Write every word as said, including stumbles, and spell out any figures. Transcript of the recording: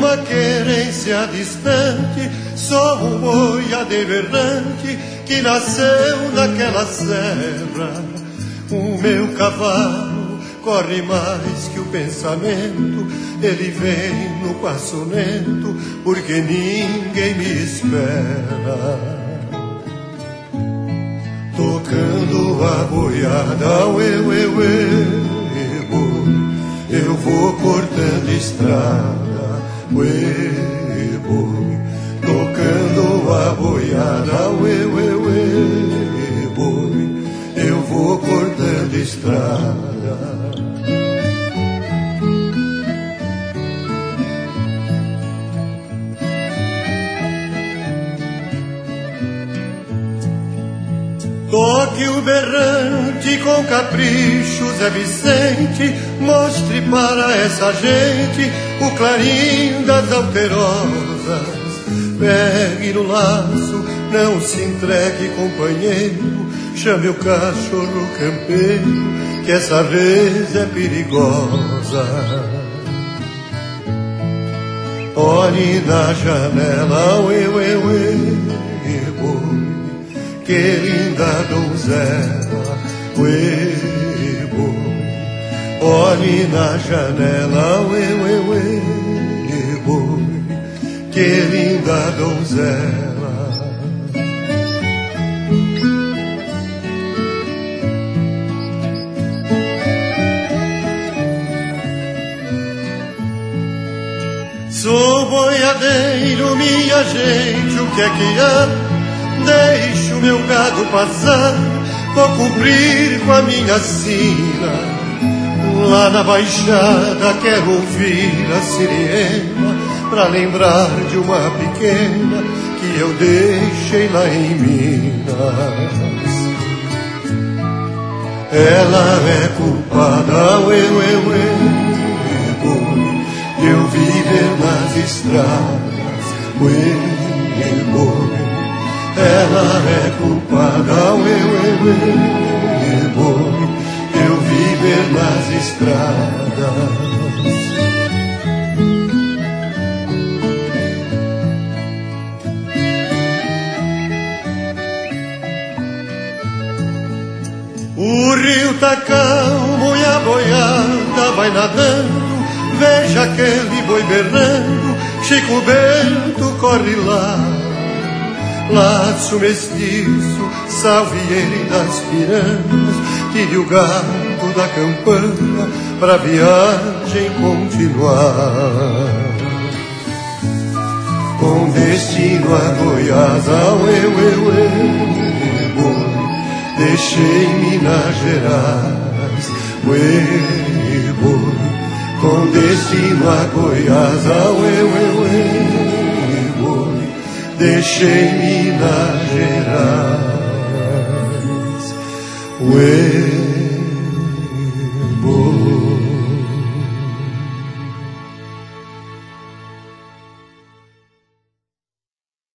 uma querência distante, sou um boiadeiro errante que nasceu naquela serra. O meu cavalo corre mais que o pensamento, ele vem no passo lento, porque ninguém me espera. Tocando a boiada, uê, uê, uê, boi, eu vou cortando estrada, uê, boi. Tocando a boiada, uê, uê, uê, boi, eu vou cortando estrada. Toque o berrante com capricho, Zé Vicente, mostre para essa gente o clarim das alterosas. Pegue no laço, não se entregue, companheiro, chame o cachorro campeiro, que essa res é perigosa. Olhe na janela, uê, uê, uê, boi, que linda donzela, uê, boi. Olhe na janela, uê, uê, uê, boi, que linda donzela. Sou boiadeiro, minha gente, o que é que há? Deixo meu gado passar, vou cumprir com a minha sina. Lá na baixada quero ouvir a sirena, pra lembrar de uma pequena que eu deixei lá em Minas. Ela é culpada, uê, uê, uê, boi, de eu viver nas estradas, uê, boi. Ela é culpada, uê, uê, uê, boi, de eu viver nas estradas. O rio tá calmo e a boiada vai nadando, veja aquele boi berrando, Chico Bento corre lá. Laço mestiço, salvieire das piranhas, tire o gado da campana pra viagem continuar. Com destino a Goiás, uê, uê, uê, boi, deixei Minas Gerais, uê, boi. Com destino a Goiás, uê, uê, uê, boi, deixei Minas Gerais, uê.